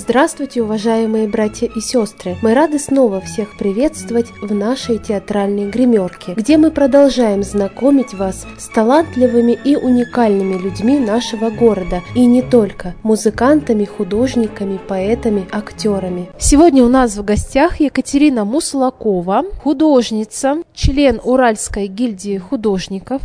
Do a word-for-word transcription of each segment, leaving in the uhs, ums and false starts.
Здравствуйте, уважаемые братья и сестры! Мы рады снова всех приветствовать в нашей театральной гримерке, где мы продолжаем знакомить вас с талантливыми и уникальными людьми нашего города, и не только, музыкантами, художниками, поэтами, актерами. Сегодня у нас в гостях Екатерина Муслакова, художница, член Уральской гильдии художников,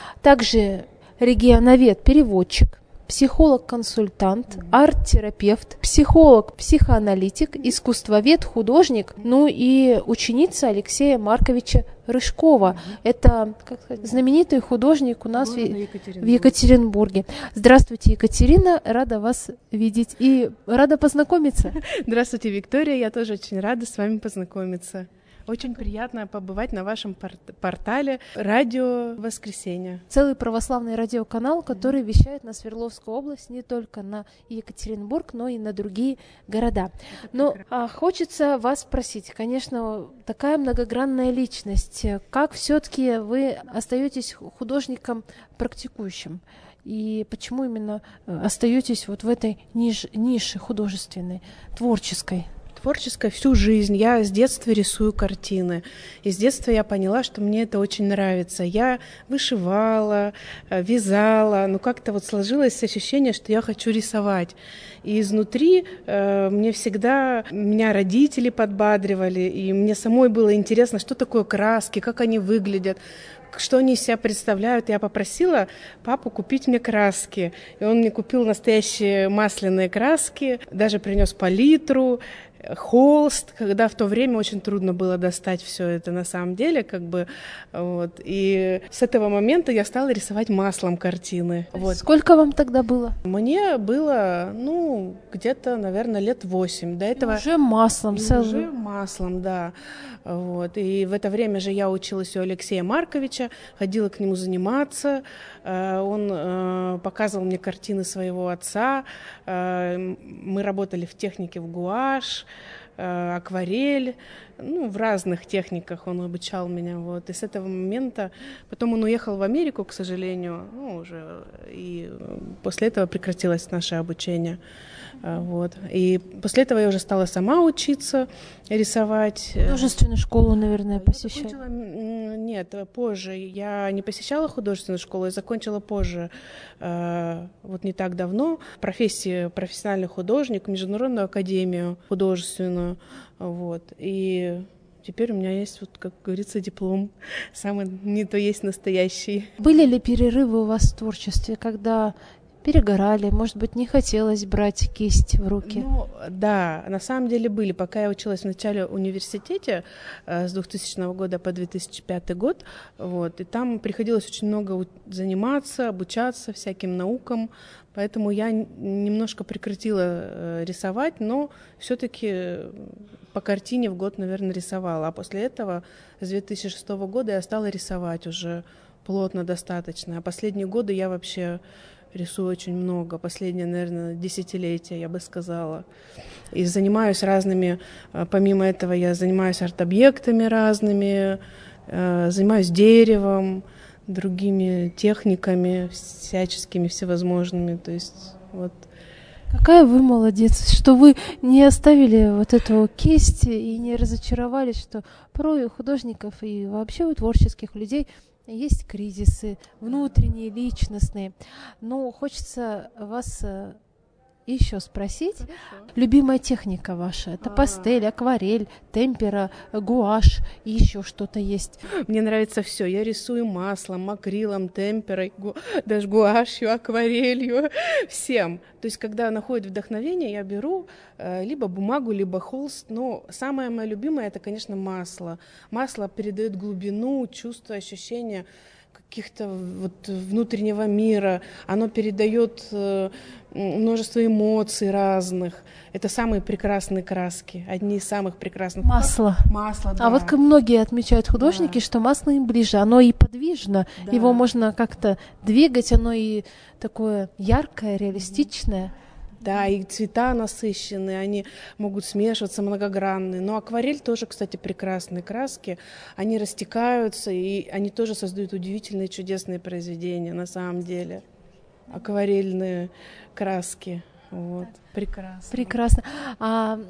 также регионовед-переводчик, психолог-консультант, арт-терапевт, психолог, психоаналитик, искусствовед, художник, ну и ученица Алексея Марковича Рыжкова. Это, как сказать, знаменитый художник у нас в Екатеринбурге. в Екатеринбурге. Здравствуйте, Екатерина, рада вас видеть и рада познакомиться. Здравствуйте, Виктория, я тоже очень рада с вами познакомиться. Очень приятно побывать на вашем портале «Радио Воскресенье». Целый православный радиоканал, который вещает на Свердловскую область, не только на Екатеринбург, но и на другие города. Но а, хочется вас спросить, конечно, такая многогранная личность, как все-таки вы остаетесь художником практикующим? И почему именно остаетесь вот в этой ниш- нише художественной, творческой? Творческая всю жизнь. Я с детства рисую картины. И с детства я поняла, что мне это очень нравится. Я вышивала, вязала, но как-то вот сложилось ощущение, что я хочу рисовать. И изнутри э, мне всегда, меня родители подбадривали, и мне самой было интересно, что такое краски, как они выглядят, что они из себя представляют. Я попросила папу купить мне краски. И он мне купил настоящие масляные краски, даже принес палитру, холст, когда в то время очень трудно было достать все это на самом деле, как бы, вот. И с этого момента я стала рисовать маслом картины. Вот. Сколько вам тогда было? Мне было, ну, где-то, наверное, лет восемь. До этого... И уже маслом. И сразу. уже маслом, да. Вот. И в это время же я училась у Алексея Марковича, ходила к нему заниматься. Он показывал мне картины своего отца. Мы работали в технике в гуашь, акварель, ну, в разных техниках он обучал меня, вот, и с этого момента, потом он уехал в Америку, к сожалению, ну, уже, и после этого прекратилось наше обучение, вот, и после этого я уже стала сама учиться рисовать. Художественную школу, наверное, посещала? Я закончила, нет, позже, я не посещала художественную школу, я закончила позже, вот не так давно, профессию профессиональный художник, Международную академию художественную, вот, и теперь у меня есть, вот, как говорится, диплом, самый не то есть настоящий. Были ли перерывы у вас в творчестве, когда перегорали, может быть, не хотелось брать кисть в руки? Ну, да, на самом деле были. Пока я училась в начале университете э, с двухтысячного года по две тысячи пятый год, вот, и там приходилось очень много заниматься, обучаться всяким наукам, поэтому я немножко прекратила э, рисовать, но все-таки по картине в год, наверное, рисовала. А после этого с две тысячи шестого года я стала рисовать уже плотно достаточно. А последние годы я вообще рисую очень много, последнее, наверное, десятилетие, я бы сказала. И занимаюсь разными, помимо этого я занимаюсь арт-объектами разными, занимаюсь деревом, другими техниками всяческими, всевозможными, то есть вот. Какая вы молодец, что вы не оставили вот эту кисть и не разочаровались, что порой у художников и вообще у творческих людей есть кризисы внутренние, личностные. Но хочется вас еще спросить. Хорошо. Любимая техника ваша? Это А-а-а. пастель, акварель, темпера, гуашь и еще что-то есть? Мне нравится все. Я рисую маслом, акрилом, темперой, гу... даже гуашью, акварелью, всем. То есть, когда находит вдохновение, я беру э, либо бумагу, либо холст. Но самое мое любимое — это, конечно, масло. Масло передает глубину, чувство, ощущение каких-то вот внутреннего мира, оно передает э, множество эмоций разных. Это самые прекрасные краски, одни из самых прекрасных. Масло. Масло, да. А вот многие отмечают художники, да. что масло им ближе, оно и подвижно, да. его можно как-то двигать, оно и такое яркое, реалистичное. Да, и цвета насыщенные, они могут смешиваться, многогранные. Но акварель тоже, кстати, прекрасные краски. Они растекаются, и они тоже создают удивительные, чудесные произведения на самом деле. Акварельные краски. Вот. Прекрасно. Прекрасно. А,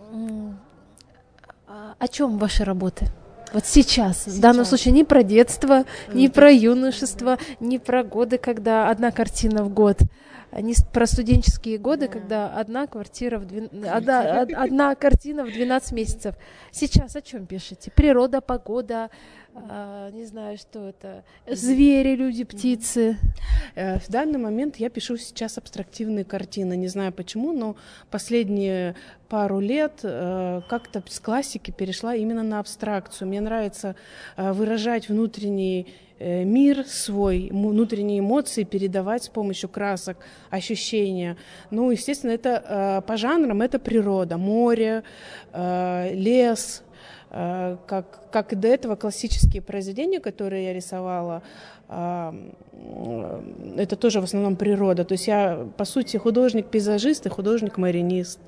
а о чем ваши работы? Вот сейчас, сейчас, в данном случае, не про детство, не mm-hmm. про юношество, не про годы, когда одна картина в год, не про студенческие годы, yeah. когда одна квартира в двен... одна, одна картина в двенадцать месяцев. Сейчас о чем пишете? Природа, погода, а, не знаю, что это, звери, люди, птицы. В данный момент я пишу сейчас абстрактивные картины. Не знаю почему, но последние пару лет э, как-то с классики перешла именно на абстракцию. Мне нравится э, выражать внутренний э, мир свой, внутренние эмоции передавать с помощью красок, ощущения. Ну, естественно, это э, по жанрам это природа, море, э, лес. Э, как, как и до этого классические произведения, которые я рисовала, э, это тоже в основном природа. То есть я, по сути, художник-пейзажист и художник-маринист.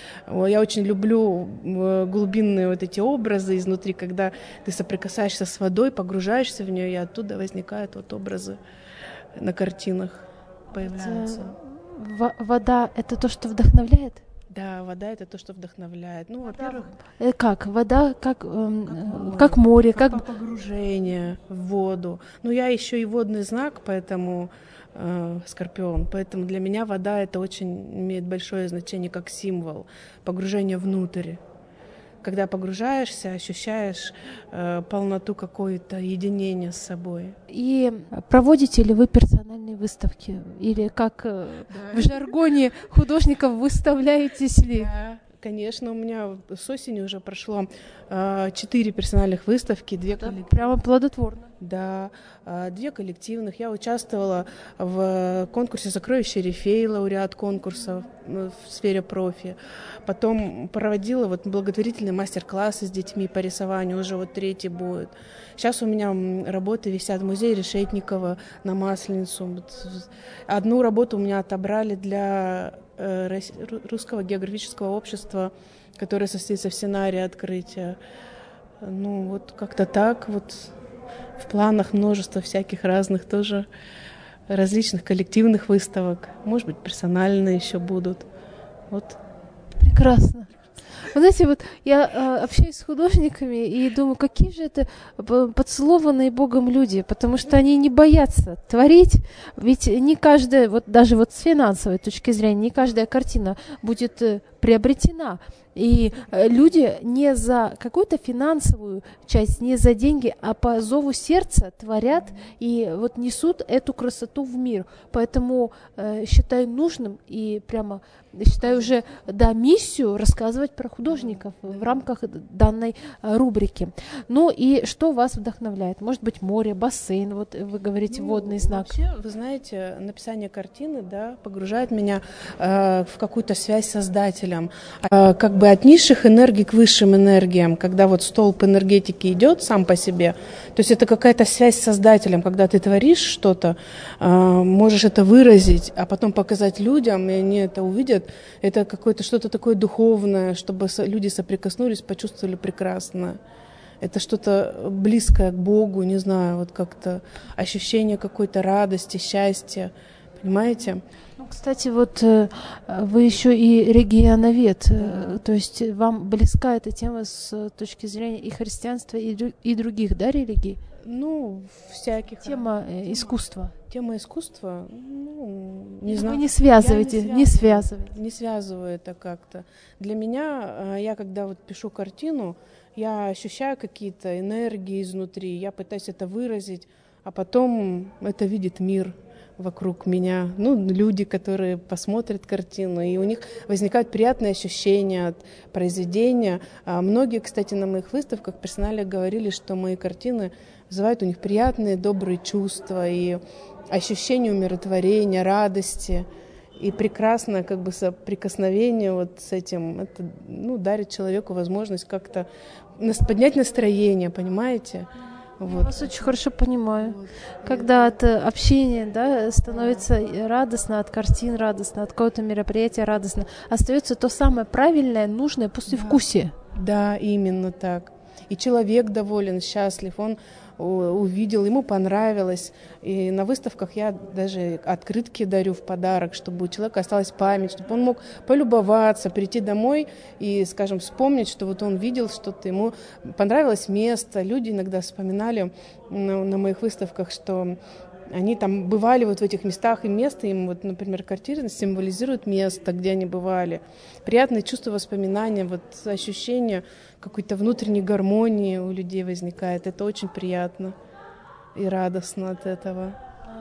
Я очень люблю глубинные вот эти образы изнутри, когда ты соприкасаешься с водой, погружаешься в нее, и оттуда возникают вот образы на картинах, появляются. В- вода — это то, что вдохновляет? Да, вода — это то, что вдохновляет. Ну, вода, во-первых... Как? Вода как, эм, как море, как, море, как, как погружение в воду. Ну, я еще и водный знак, поэтому... Скорпион. Поэтому для меня вода это очень имеет большое значение как символ погружения внутрь. Когда погружаешься, ощущаешь э, полноту какое-то, единение с собой. И проводите ли вы персональные выставки? Или как э, да. в жаргоне художников выставляетесь ли? Да. Конечно, у меня с осени уже прошло э, четыре персональных выставки, две да, коллективных. Прямо плодотворно. Да, э, две коллективных. Я участвовала в конкурсе «Сокровища Рифей», лауреат конкурса в сфере профи. Потом проводила вот благотворительные мастер-классы с детьми по рисованию, уже вот третий будет. Сейчас у меня работы висят в музее Решетникова на Масленицу. Одну работу у меня отобрали для Русского географического общества, которое состоится в сценарии открытия. Ну, вот как-то так. Вот в планах множество всяких разных тоже различных коллективных выставок. Может быть, персональные еще будут. Вот. Прекрасно. Вы знаете, вот я э, общаюсь с художниками и думаю, какие же это поцелованные Богом люди, потому что они не боятся творить, ведь не каждая, вот даже вот с финансовой точки зрения, не каждая картина будет э, приобретена. И э, люди не за какую-то финансовую часть, не за деньги, а по зову сердца творят и вот несут эту красоту в мир. Поэтому э, считаю нужным и прямо считаю уже, да, миссию рассказывать про художников в рамках данной э, рубрики. Ну и что вас вдохновляет? Может быть, море, бассейн, вот вы говорите, ну, водный знак. Вообще, вы знаете, написание картины, да, погружает меня э, в какую-то связь с Создателем. Э, как бы от низших энергий к высшим энергиям, когда вот столб энергетики идет сам по себе, то есть это какая-то связь с Создателем, когда ты творишь что-то, э, можешь это выразить, а потом показать людям, и они это увидят, это какое-то что-то такое духовное, чтобы люди соприкоснулись, почувствовали прекрасное. Это что-то близкое к Богу, не знаю, вот как-то ощущение какой-то радости, счастья, понимаете? Ну, кстати, вот э, вы еще и регионовед, э, то есть вам близка эта тема с точки зрения и христианства, и, и других, да, религий? Ну, всяких. Тема э, искусства. Тема искусства, ну, не знаю. Вы не связываете, не, не связываете. Не связываю это как-то. Для меня, я когда вот пишу картину, я ощущаю какие-то энергии изнутри, я пытаюсь это выразить, а потом это видит мир вокруг меня, ну, люди, которые посмотрят картину, и у них возникают приятные ощущения от произведения. А многие, кстати, на моих выставках персонально говорили, что мои картины вызывают у них приятные, добрые чувства и ощущение умиротворения, радости. И прекрасное как бы соприкосновение вот с этим, это, ну, дарит человеку возможность как-то поднять настроение, понимаете? Вот. Я вас очень хорошо понимаю. Вот. Когда от общения, да, становится радостно, от картин радостно, от какого-то мероприятия радостно, остается то самое правильное, нужное послевкусие. Да, да, именно так. И человек доволен, счастлив, он увидел, ему понравилось. И на выставках я даже открытки дарю в подарок, чтобы у человека осталась память, чтобы он мог полюбоваться, прийти домой и, скажем, вспомнить, что вот он видел что-то, ему понравилось место. Люди иногда вспоминали на, на моих выставках, что они там бывали вот в этих местах, и место им, вот, например, картина символизирует место, где они бывали. Приятные чувства, воспоминания, вот ощущение какой-то внутренней гармонии у людей возникает. Это очень приятно и радостно от этого.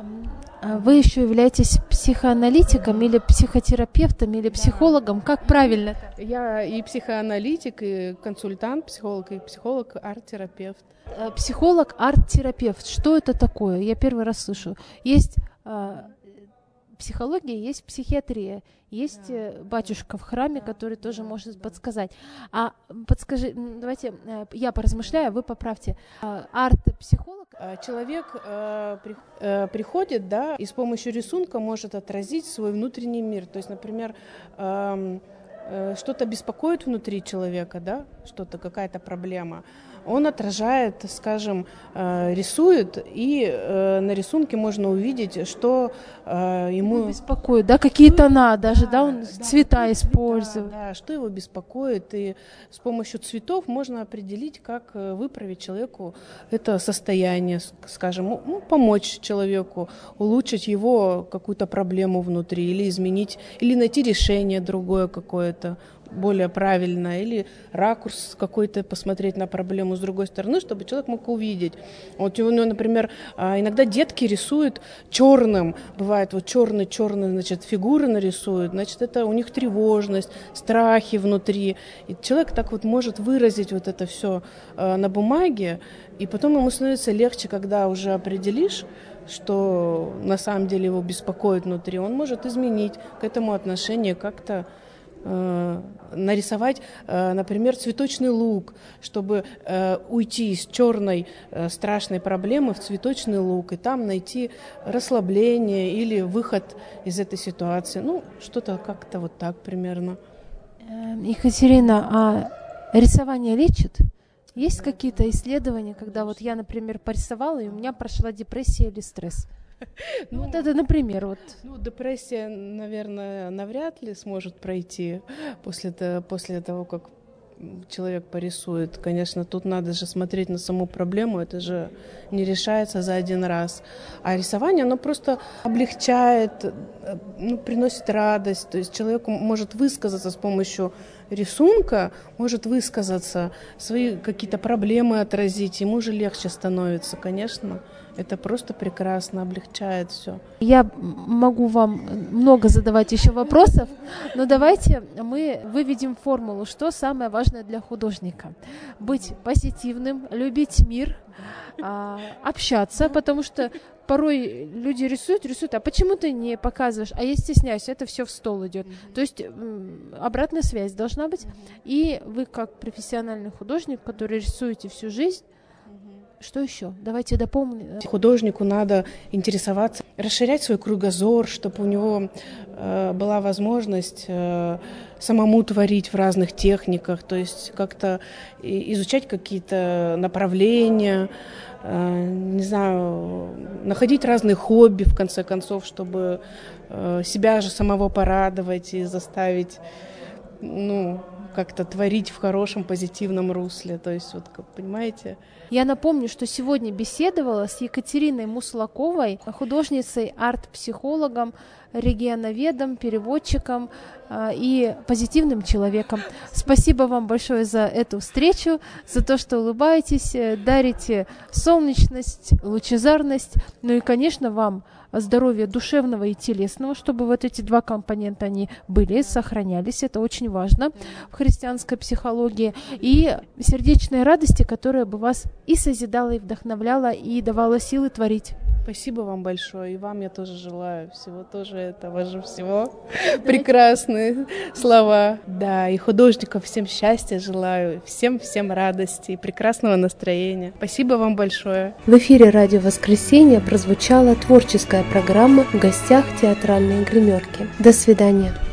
Вы еще являетесь психоаналитиком или психотерапевтом или психологом? Как правильно? Я и психоаналитик, и консультант, психолог, и психолог, арт-терапевт. Психолог, арт-терапевт. Что это такое? Я первый раз слышу. Есть э, психология, есть психиатрия, есть э, батюшка в храме, который тоже может подсказать. А подскажи, давайте э, я поразмышляю, вы поправьте. Э, арт-психолог? Человек э, при, э, приходит, да, и с помощью рисунка может отразить свой внутренний мир. То есть, например, э, э, что-то беспокоит внутри человека, да, что-то, какая-то проблема. Он отражает, скажем, рисует, и на рисунке можно увидеть, что ему... Его беспокоит, да, какие тона даже, да, да он да, цвета использует. Да, да, что его беспокоит, и с помощью цветов можно определить, как выправить человеку это состояние, скажем, ну, помочь человеку, улучшить его какую-то проблему внутри, или изменить, или найти решение другое какое-то, более правильно, или ракурс какой-то посмотреть на проблему с другой стороны, чтобы человек мог увидеть. Вот, ну, например, иногда детки рисуют черным, бывает вот черные-черные, значит, фигуры нарисуют, значит, это у них тревожность, страхи внутри. И человек так вот может выразить вот это все на бумаге, и потом ему становится легче, когда уже определишь, что на самом деле его беспокоит внутри, он может изменить к этому отношение как-то, нарисовать, например, цветочный лук, чтобы уйти из черной страшной проблемы в цветочный лук и там найти расслабление или выход из этой ситуации. Ну, что-то как-то вот так примерно. Екатерина, а рисование лечит? Есть какие-то исследования, когда вот я, например, порисовала, и у меня прошла депрессия или стресс? Ну, вот это, например, вот. Ну, депрессия, наверное, навряд ли сможет пройти после того, после того, как человек порисует. Конечно, тут надо же смотреть на саму проблему, это же не решается за один раз. А рисование, оно просто облегчает, ну, приносит радость. То есть человек может высказаться с помощью рисунка, может высказаться, свои какие-то проблемы отразить, ему же легче становится, конечно. Это просто прекрасно, облегчает все. Я могу вам много задавать еще вопросов, но давайте мы выведем формулу, что самое важное для художника. Быть позитивным, любить мир, общаться, потому что порой люди рисуют, рисуют, а почему ты не показываешь? А я стесняюсь, это все в стол идет. То есть обратная связь должна быть. И вы как профессиональный художник, который рисуете всю жизнь, что еще? Давайте дополним. Художнику надо интересоваться, расширять свой кругозор, чтобы у него э, была возможность э, самому творить в разных техниках, то есть как-то изучать какие-то направления, э, не знаю, находить разные хобби, в конце концов, чтобы э, себя же самого порадовать и заставить, ну, как-то творить в хорошем, позитивном русле. То есть, вот, как понимаете... Я напомню, что сегодня беседовала с Екатериной Муслаковой, художницей, арт-психологом, регионоведом, переводчиком э, и позитивным человеком. Спасибо вам большое за эту встречу, за то, что улыбаетесь, дарите солнечность, лучезарность, ну и, конечно, вам здоровья душевного и телесного, чтобы вот эти два компонента они были, сохранялись. Это очень важно в христианской психологии. И сердечной радости, которая бы вас и созидала, и вдохновляла, и давала силы творить. Спасибо вам большое. И вам я тоже желаю всего тоже этого же всего. Прекрасные слова. Да, и художникам всем счастья желаю, всем-всем радости и прекрасного настроения. Спасибо вам большое. В эфире «Радио Воскресенье» прозвучала творческая программа «В гостях театральные гримерки». До свидания.